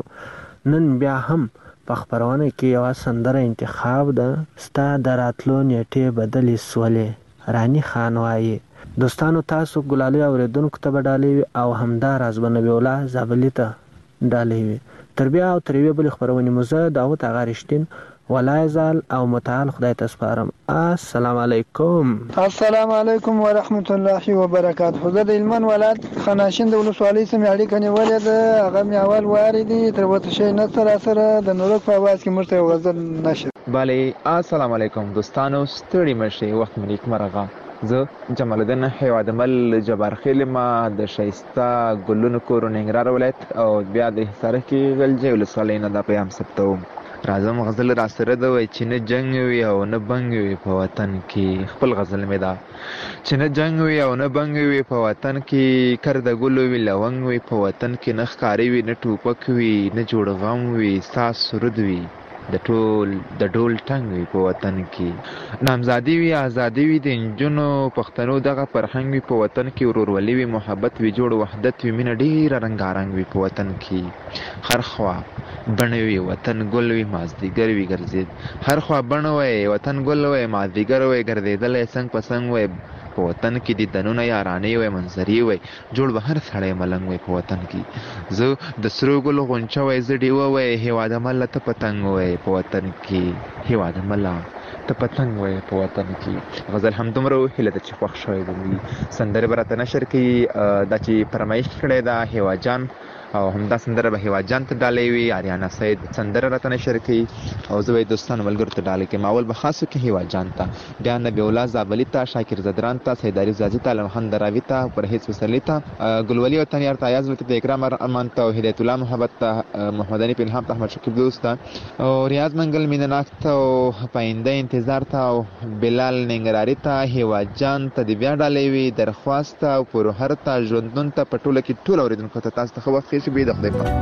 نن بیا هم په خپرونه کې یوه سندره انتخاب ده، ستا د راتلو نیټې بدلې سولې رانی خان وایي. دوستانو تاسو ګلالي اورېدونکو ته به ډالۍ وي او همداراز به نبي الله زابلي ته ډالۍ وي. تر بیا او تر یوې بلې خپرونې مو زه داود اغا رښتین ولای زال او متعال خدای ته سپارم. السلام علیکم. السلام علیکم ورحمت الله وبرکاته. زه د هلمند ولایت خناشین د ولسوالۍ سمې اړیکه نیولې ده. هغه مې اول واري دي تر وته شی نه سره سره د نورک په اواز کې موږ ته یو غزل نشر. بله السلام علیکم دوستانو، ستړي مشي وخت مې نیک مرغه. زه جمال الدین هیوادمل جبار خیل ما د شایسته ګلونو کور ننګرهار ولایت او بیا د حصار کې غلجې ولسوالۍ نه دا پیغام ثبتوم. راځم غزل را سره ده وای چې نه جنگ وي او نه بنګ وي په وطن کې. خپل غزل مې ده چې نه جنگ وي او نه بنګ وي په وطن کې، کر د ګلو وي لونګ وي په وطن کې، نه ښکاري وي نه ټوپک وي نه جوړ غم وي، ساس سرود وي د ټول د ډول ټنګ وي په وطن کې، نامزادي وي ازادي وي د نجونو پښتنو دغه فرهنګ وي په وطن کې، ورورولي وي محبت وي جوړ وحدت وي مینه ډېره رنګارنګ وي په وطن کې، هر خوا بڼه وي وطن ګل وي مازدیګر وي ګرځېد، هر خوا بڼه وي وطن ګل وي مازدیګر وي ګرځېدلی څنګ په څنګ وي په وطن کې د دنونه یارانې وي منظرې وي جوړ به هر سړی ملنګ وي په وطن کې، زه د سرو ګلو غونچه وي زه ډیوه وي هېواده مله ته پتنګ وي په وطن کې، هېواده مله ته پتنګ وي په وطن کې. غزل همدومره هیله ده چې خوښ شوی به سندرې به راته نشر کوي. دا چې فرمایش کړی ده هیوا جان او همدا سندره به هیوا جان ته ډالۍ وي. آریانا سید سندره راته نشر کوي او زه به یې دوستانو ملګرو ته ډالۍ کوم. اول به خاص وکړي هیوا جان ته، بیا نبي الله زابلي ته، شاکر زدران ته، سیداري زازي ته، علمحمد راوي ته، پرهیز وسلي ته، ګلولي او تنیار ته، ایاز ته، اکرام امان ته، هدایت الله محبت ته، محمد علي پنهام ته، احمد شکیب دوست ته او ریاض منګل مینناک ته او پاینده انتظار ته او بلال ننګراري ته، هیوا جان ته د بیا ډالۍ وي، درخواست او پروهر ته، ژوندون ته، په ټوله کې ټول اوریدونکو ته تاسو ته ښه وخت چې به د خدای په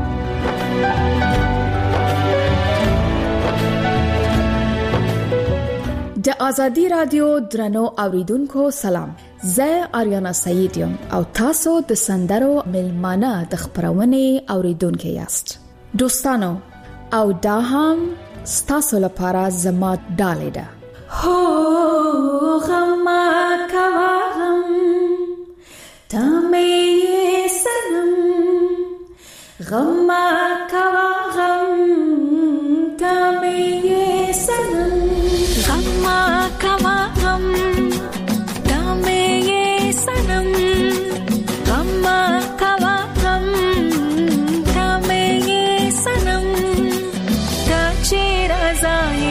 د آزادی رادیو درنو اوریدونکو سلام. زه آریانا سعید یم او تاسو د سندرو ملمانه د خبرونې اوریدونکو یاست. دوستانو او دا هم ستاسو لپاره زما ډالۍ ده. هو غم کوا غم تمه سنم، غم کوا غم تمه سنم، غم کوا غم تمه سنم، غم کوا غم تمه سنم، تا چیر ازای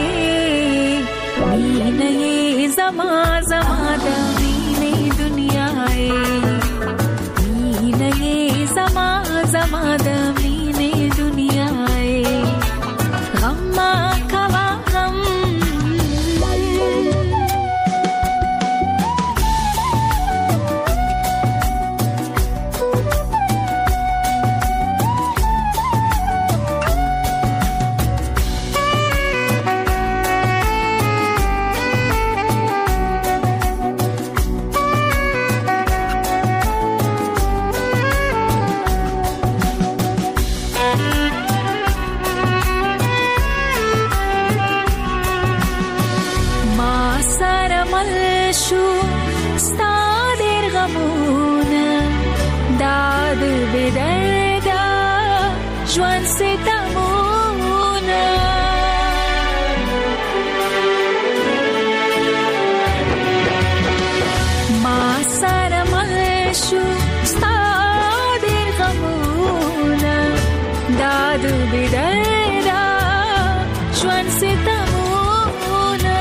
مینه زما زما د مینه دنیاي، مینه زما زما د مینه دنیا بدردا ژوند ستمونه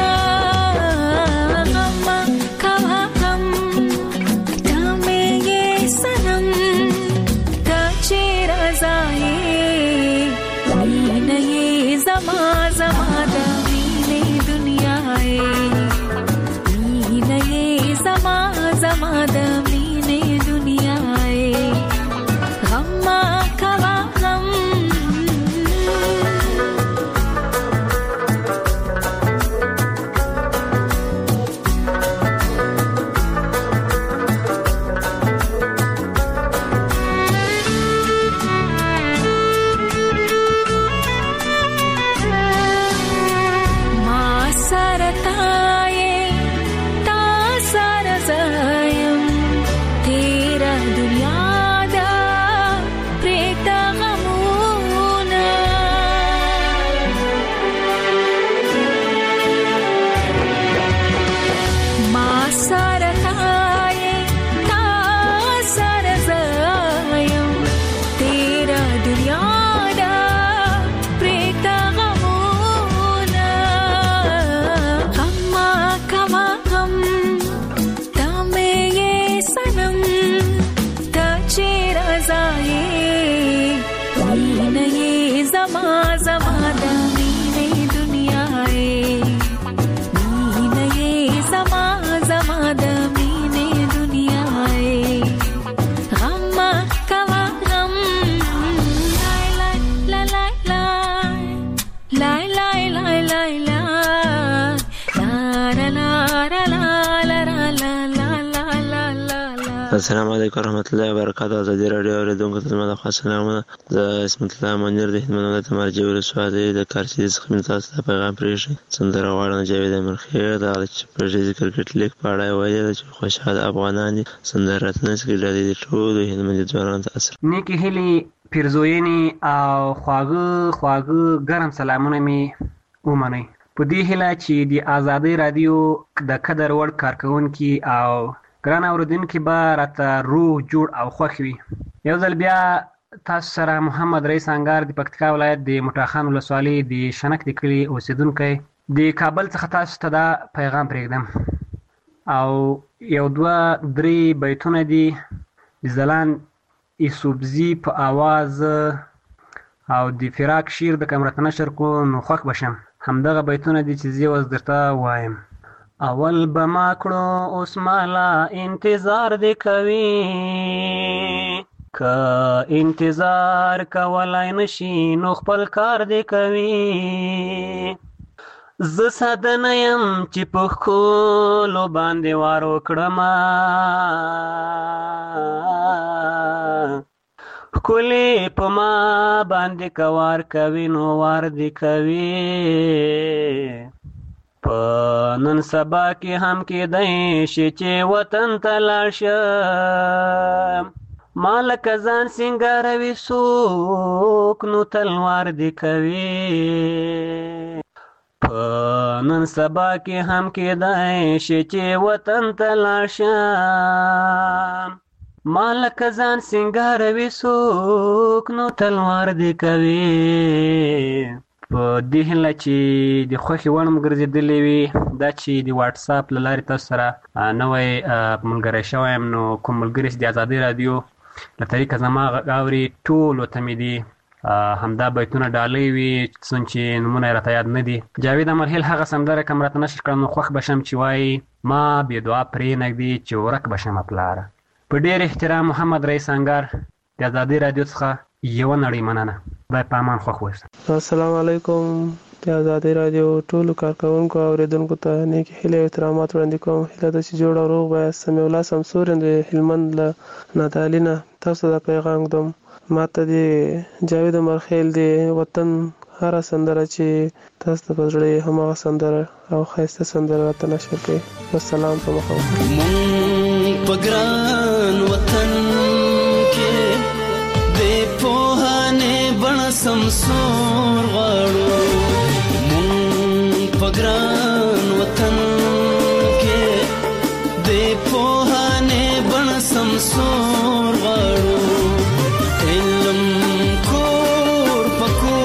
غم کوه غم ته مې یې صنم ته چې رضایې مینه یې زما زما د مینې دنیا یې مینه یې زما زما د مینې دنیا یې غم کوه غم السلام علیکم ورحمۃ اللہ وبرکاتہ. ازادي رادیو اوریدونکو ته زما د خاص سلامونه. د اسمت الله منیر د هلمند ولایت مرجع ولسوالۍ د کارچي څخه مې تاسو ته پیغام پرېښی. سندره غواړم جاوید امرخیل د پرېږدي کرکټ لیګ په اړه ویلي ده چې خوشحال افغانان دي سندره راتلونکي کې ډالۍ د ټولو هلمندي ځوانانو ته اثر نیکې هیلې پیرزوینې او خواږه خواږه ګرم سلامونه مې ومنئ په دې هیله چې د ازادۍ رادیو د قدر وړ کارکوونکي او ګران اوریدونکي به راته روغ جوړ او خوښ وي. یو ځل بیا تاسو سره محمد رئیس انګار د پکتیکا ولایت د موټاخان ولسوالۍ د شنک د کلي اوسیدونکی د کابل څخه تاسو ته دا پیغام پرېږدم او یو دوه درې بیتونه دي د ځلان یوسفزي په آواز او د فراق شیر د کمرته نشر کو نو خوښ بشم. همدغه بیتونه دي چې زه اوس درته وایم. اول به ما کړو اوس مالا انتظار دې کوي که انتظار کولای نشي نو خپل کار دې کوي. زه ساده نه یم چې په ښکلو باندې وار وکړم ښکلې په ما باندې که وار کوي نو وار دې کوي. په نن سبا کې هم کېدی شي چې وطن ته لاړ شم ما لکه ځان سینګاروي څوک نو تلوار دې کوي. په نن سبا کې هم کېدی شي چې وطن ته لاړ شم ما لکه ځان سینګاروي څوک نو تلوار دې کوي. په دې هیله چې د خوښې وړ مو ګرځېدلې وي دا چې د واټساپ له لارې تاسو سره نوی ملګری شوی یم نو کوم ملګري چې د ازادۍ رادیو له طریقه زما غږ اوري ټولو ته مې دي همدا بیتونه ډالۍ وي څومره چې نومونه یې راته یاد نه دي. جاوید امرخیل هغه سندره که م راته نشر کړم نو خوښ به شم چې وایي ما بې دعا پرېنږدي چې ورک به شمه پلاره. په ډېر احترام محمد رئیس انګار د ازادۍ رادیو څخه یوه نړۍ مننه. خدای په امان خوښ اوسه. السلام علیکم. د ازادۍ رادیو ټولو کارکوونکو او اورېدونکو ته نیکې هیلې او احترامات وړاندې کوم. هیله ده چې جوړ او روغ به یاست. سمیع الله سمسور یم د هلمند له نادعلي نه تاسو ته دا پیغام ږدم. ما ته د جاوید امرخیل د وطن هره سندره چې تاسو ته په زړه یې هماغه سندره او ښایسته سندره راته نشر کړئ. والسلام په مخه مونږ په ګران وطن کې بې پوهانې بڼه سمسور غواړو. مونږ په ګران وطن کې بې پوهانې بڼه سمسور غواړو. علم کور په کور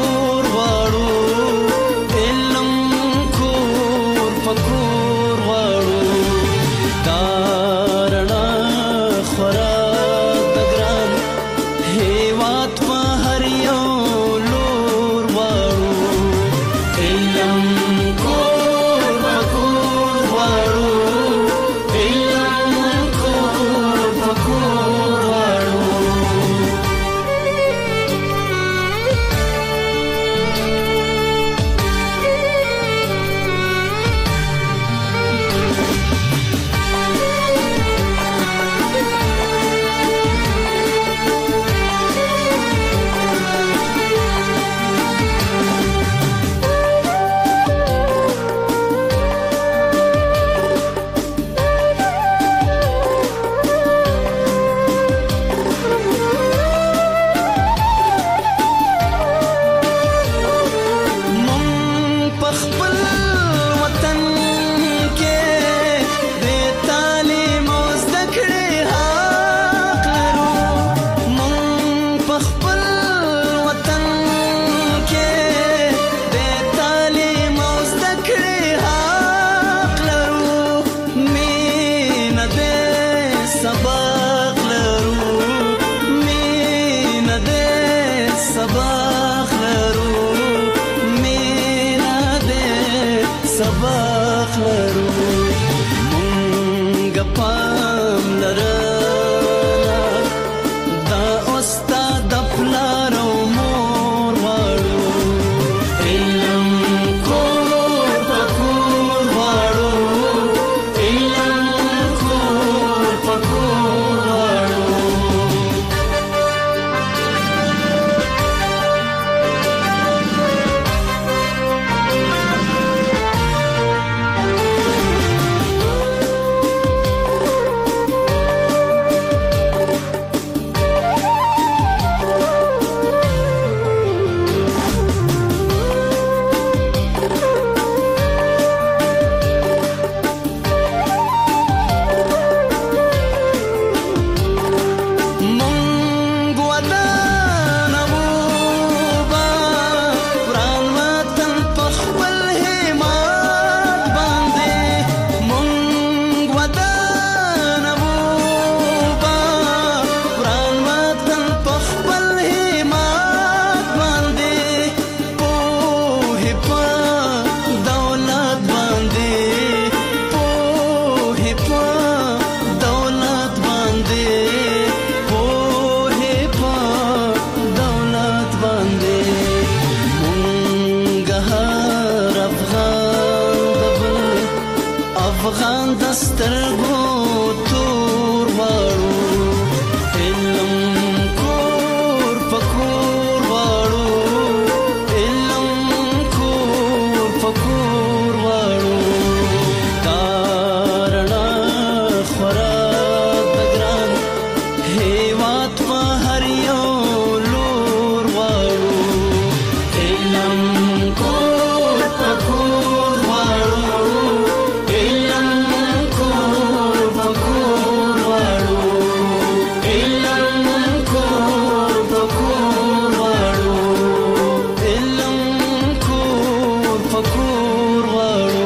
هیواد په هر یو لور غواړو علم کور په کور غواړو علم کور په کور غواړو علم کور په کور غواړو علم کور په کور غواړو.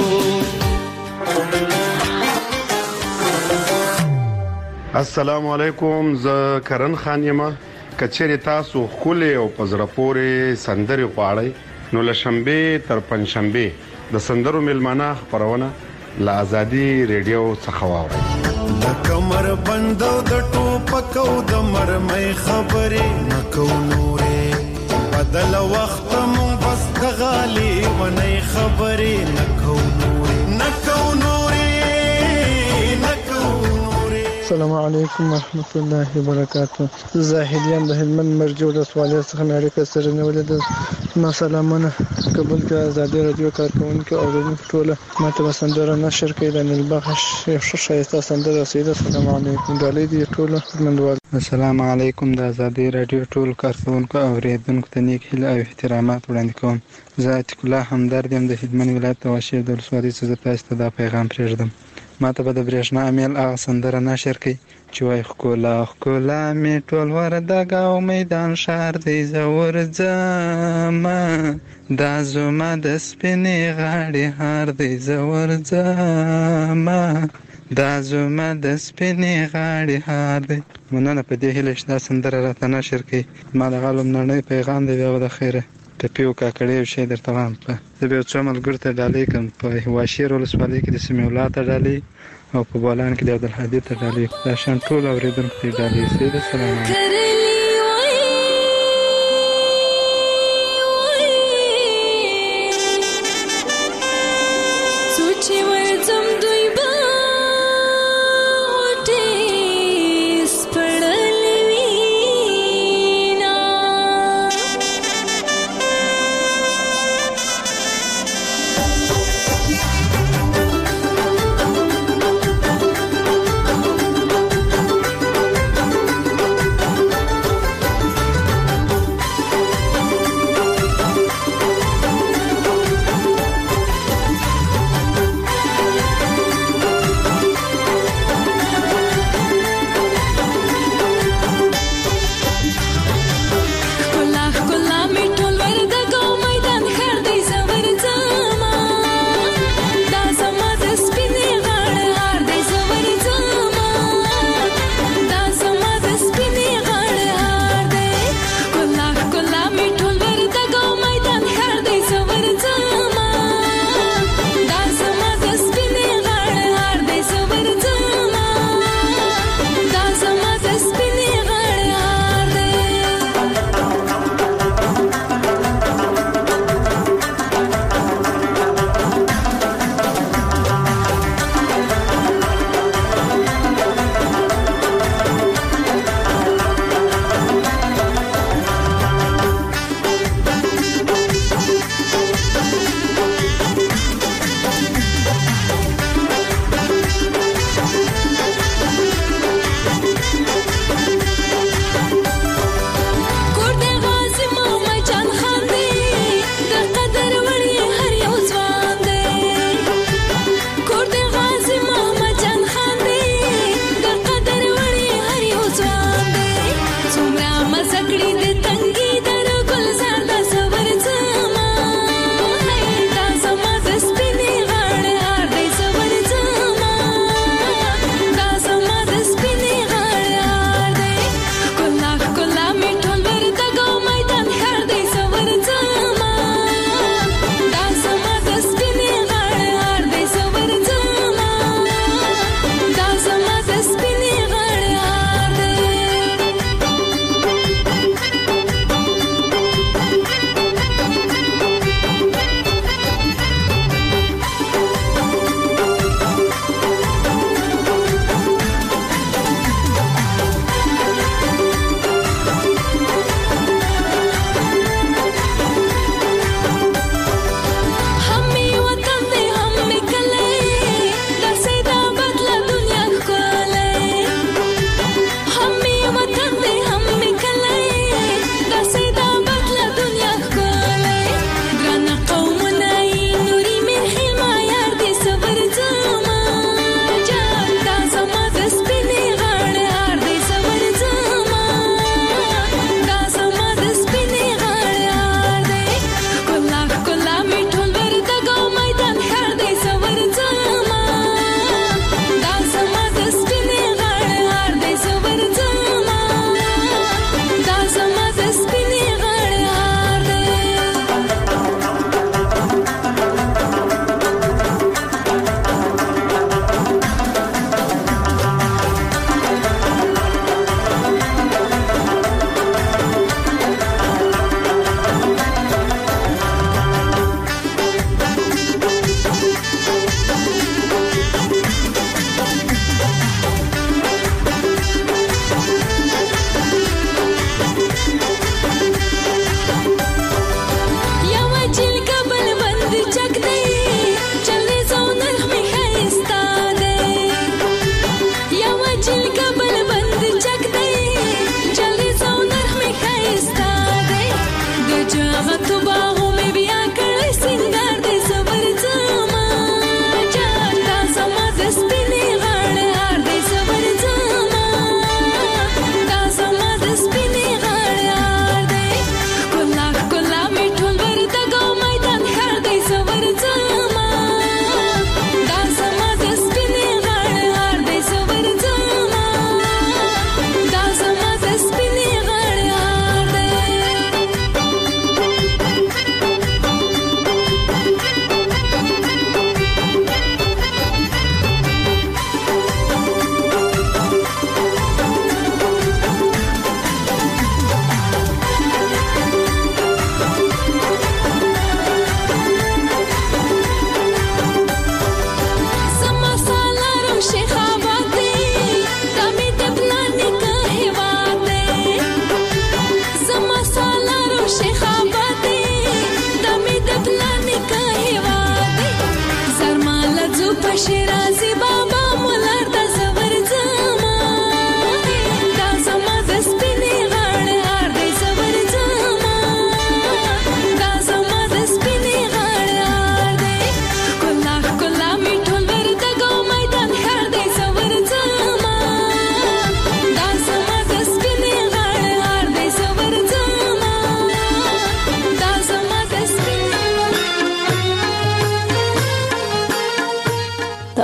السلام علیکم، زه کرن خان یم. کچېرې تاسو خولې او پزړه پورې سندرې غواړئ نو له شنبې تر پنځشنبې د سندرو میلمانه خپرونه له ازادي ریډیو څخه واورئ. د کمر بندو د ټوپکو د مرمۍ خبرې نکو نورې بدل وخت مون بس د غالي ونې خبرې نکو نورې نکو نورې نکو نورې. السلام علیکم ورحمت الله وبرکاته. زاهدیان د هلمند مرجو د سوالیا څخه مې اړیکه سره نیولې ده. ما سلامونه قبول کړه. ازادي رادیو کارکونکو او اوریدونکو ټوله ماته سندره نشر کړي د نلبخش شایسته سندره سیده. السلام علیکم ډالۍ دی ټوله منډوال. السلام علیکم. د ازادي رادیو ټول کارکونکو او اوریدونکو ته نیک هیله او احترامات وړاندې کوم. زه عتیق الله همدرد یم د هلمند ولایت د واشیر د ولسوالۍ څخه تاسو ته دا پیغام پرېږدم. ماته به د برېښنا امیل هغه سندره نشر کړي چې وایي ښکلا ښکلا مې ټول وردګ او میدان ښار دی زه ورځمه دا زما د سپینې غاړې هار دی زه ورځمه دا زما د سپینې غاړې هار دی. مننه په دې هیله چې دا سندره راته نشر کړي. ما د غالب نړۍ پیغام دی بیا به د خیره ټپي او کاکړي یو شی درته وایم. زه به یو څو ملګرو ته ډالۍ کړم. په واشیر ولسوالۍ کې د سمیع الله ته ډالۍ او په بولان کې د عبدالهادي ته ډالۍ. دا شان ټول اورېدونکو ته ډالۍ. سید السلام علیکم.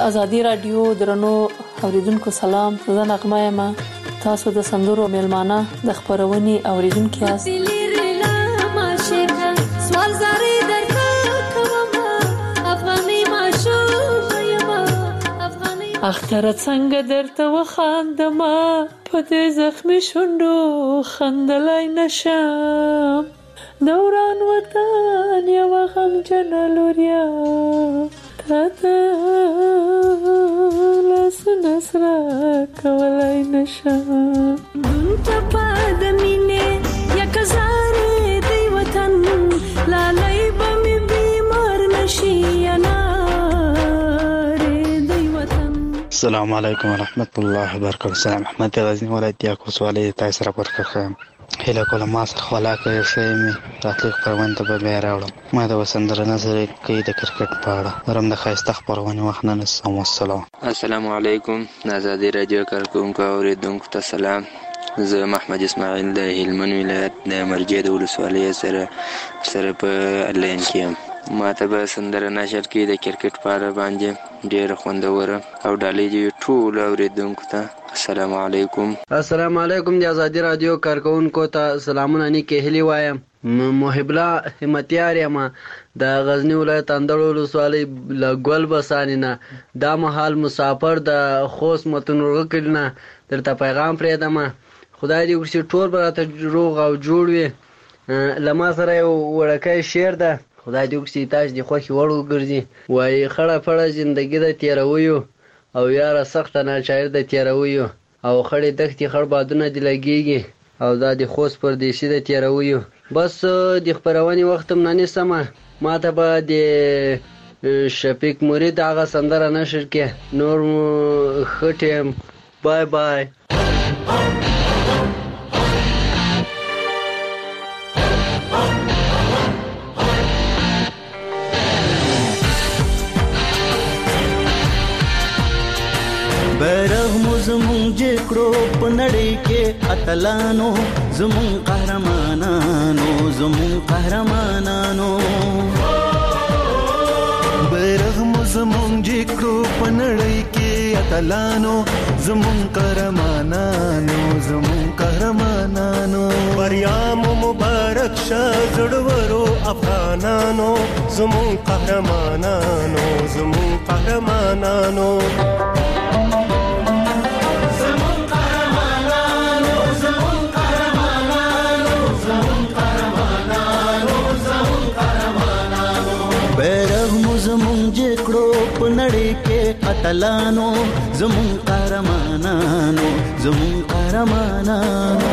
ازادي رادیو درنو اوریدونکو سلام. زه نغمه یم. تاسو د سندرو میلمانه د خبرونې اوریدونکو یاست. سوال زری درته کوم افغاني ماشوم یم افغاني اختر څنګه درته وخاندم په دې زخمي شونډو خندلای نشم دوران وطن یو غم جن لوریا تاته لاس نصر کولای نشم دون ته پد مینه یک زاره دی وطن لالای بمی بیمار نشی اناره دی وطن. السلام علیکم ورحمت الله وبرکاته. سلام احمد غزنی ولایت یاکوس ولایت تاسو را ورکړم. هله کوله ما سره خلا کوي سمي راتلو پروان ته به راوړم. ما د وسندره نظر کوي د کرکټ په اړه ورم د خاصه خبرونه وخت نه نسم. والسلام. السلام علیکم. آزادی رادیو کارکونکو اوریدونکو ته سلام. زه محمد اسماعیل د هلمند ولایت د مرجې د ولسوالۍ سره سره په لین کې یم. ما ته به سندره نشر کې د کرکټ په اړه باندې ډېر خوندوره او ډالۍ دی ټول اوریدونکو ته السلام علیکم. السلام علیکم. د آزادی رادیو کارکونکو ته سلامونه نیکه هلی وایم. محب الله همتیار یم د غزنی ولایت اندړ ولسوالۍ له ګل بسانینه دا مهال مسافر د خوست متنورغه کړنه درته پیغام پرېدم. خدای دې وکړي ټول براته روغ او جوړ وي. لما سره یو وړکای شعر ده خدای دې وکړي تاسو دې خوښي وړو ګرځي وای خړه پړه ژوندګي د تیرویو او یاره سخت نه شاعر د تیرویو او خړې دښتې خړ بادونه دی لګيږي او دا د خوست پر دیشي د تیرویو. بس د خبرونې وخت هم نه نسمه. ما ته به د شفیق مرید هغه سندره نشر کې نور خټم. بای بای. بیرغ مو زمون جکړو په نړۍ کې اتلانو زمون قهرمانانو زمون قهرمانانو بیرغ مو زمون جکړو په نړۍ کې اتلانو زمون قهرمانانو زمون قهرمانانو بریا مو مبارک شه زړورو افغانانو زمون قهرمانانو زمون قهرمانانو په نړۍ کې اتلانو زمون قهرمانانو زمون قهرمانانو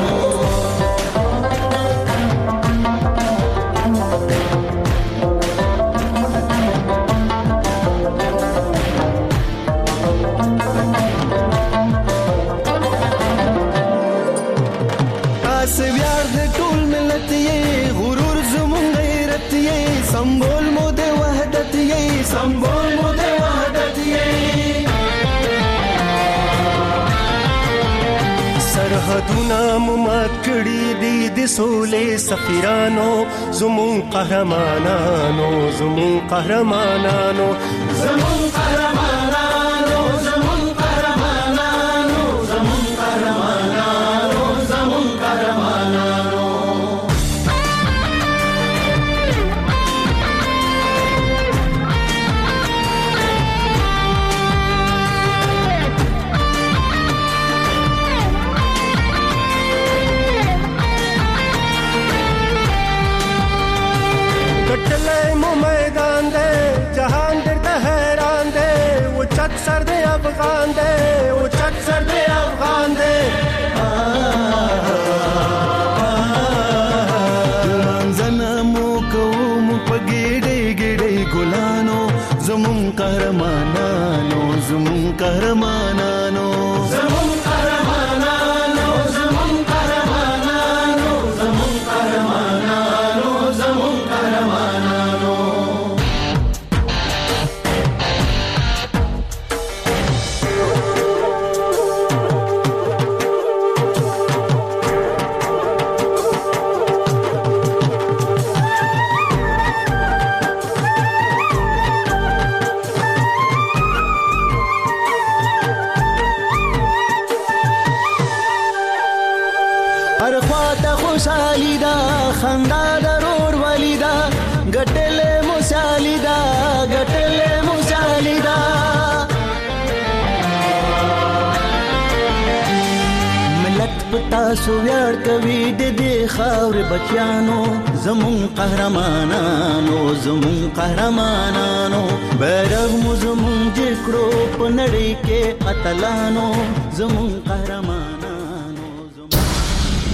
تاسو ویاړ د ټول ملت یې غرور زمون غیرت یې سمبول مو د وحدت یې سمبول مو د سرحدونه مو مات کړي دي د سولې سفیرانو زمون قهرمانانو زمون قهرمانانو زمون قهرمانانو زمون قهرمانانو زمون قهرمانانو زمون قهرمانانو سر دے افغان دے وہ چک سر دے افغان دے منزنا مو کوم پګېډې ګېډې ګلانو زمون قهرمانانو زمون قهرمانانو زمون قهرمانانو زمون قهرمانانو زمون قهرمانانو زمون قهرمانانو هر خواته خوشحالي ده خندا ضرور ولی ده ګټلې موسیالي ده ګټلې موسیالي ده ملت پتا سو ویاړ کوي د دې خاورې بچیانو زمون قهرمانانو زمون قهرمانانو بیرغ مو زمون جکړو په نړۍ کې اتلانو زمون قهرمان